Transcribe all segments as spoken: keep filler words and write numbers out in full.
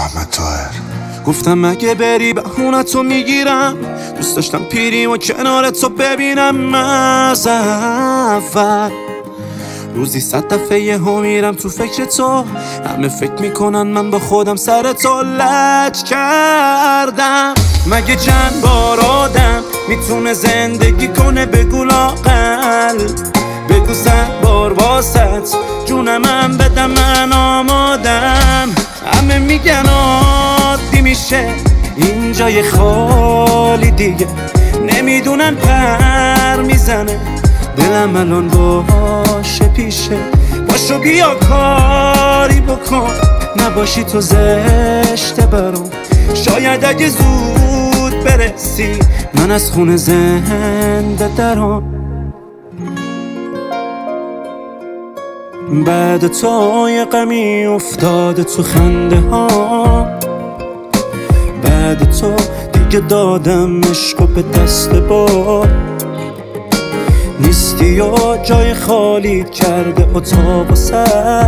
محمد طاهر. گفتم مگه بری بهونتو میگیرم، دوست داشتم پیریم و کنارتو ببینم از اول. روزی صد دفعه یه ها میرم تو فکر تو، همه فکر میکنن من با خودم سر تو لج کردم. مگه چند بار آدم میتونه زندگی کنه بگو لااقل، بگو صد بار واسط جونم بدم من آمادم. همه میگن عادی میشه این جای خالی دیگه، نمیدونن پر میزنه دلم الان باشه پیشه. باشو بیا کاری بکن، نباشی تو زشته برام. شاید اگه زود برسی من از خونه زنده درام. بعد تو یه غمی افتاده تو خنده ها، بعد تو دیگه دادم عشقو به دست با نیستی و جای خالی کرده اتاق و سر.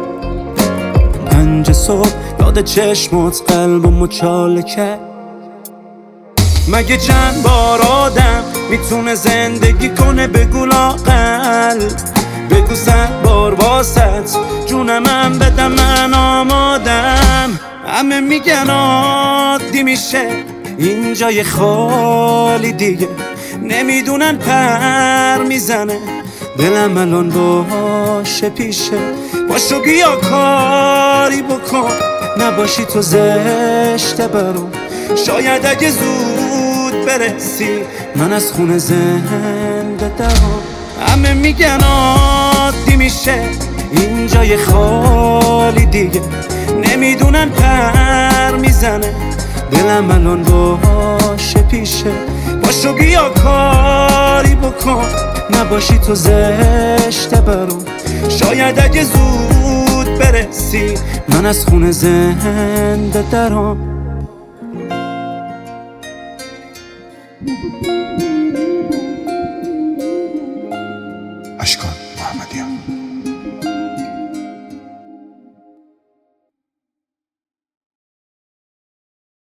پنج صبح یاد چشمات قلب و مچاله کرد. مگه چند بار آدم میتونه زندگی کنه بگو لااقل، بگو صد بار واسط جونم بدم من آمادم. همه میگن عادی میشه این جای خالی دیگه، نمیدونن پر میزنه دلم الان باشه پیشه. باشو بیا کاری بکن، نباشی تو زشته برام. شاید اگه زود برسی من از خونه زنده درام. همه میگن عادی میشه این جای خالی دیگه، نمیدونن پر میزنه دلم الان باشه پیشه. باشو بیا کاری بکن، نباشی تو زشته برام. شاید اگه زود برسی من از خونه زنده درام. اشکان